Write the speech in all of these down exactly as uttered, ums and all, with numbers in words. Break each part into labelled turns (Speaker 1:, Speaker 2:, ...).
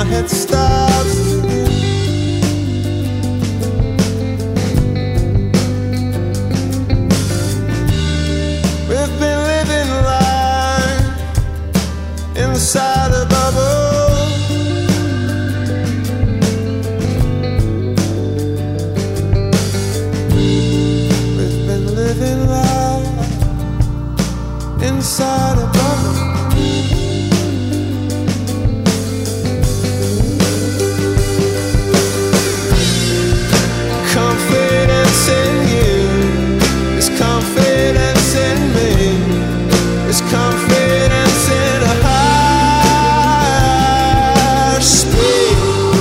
Speaker 1: head starts to spin. We've been living life inside a bubble. We've been living life inside a bubble. Confidence in you is confidence in me, is confidence in a higher speed.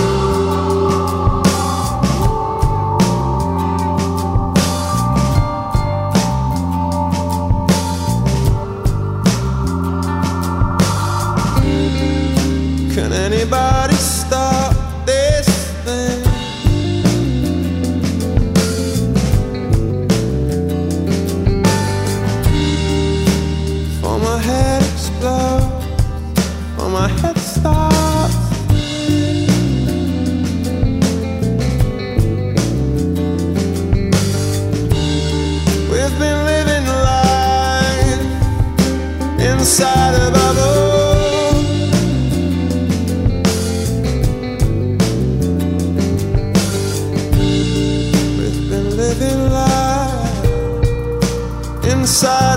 Speaker 1: Can anybody stop this thing? For my head explodes, for my head starts. We've been living life inside a bubble. Living life inside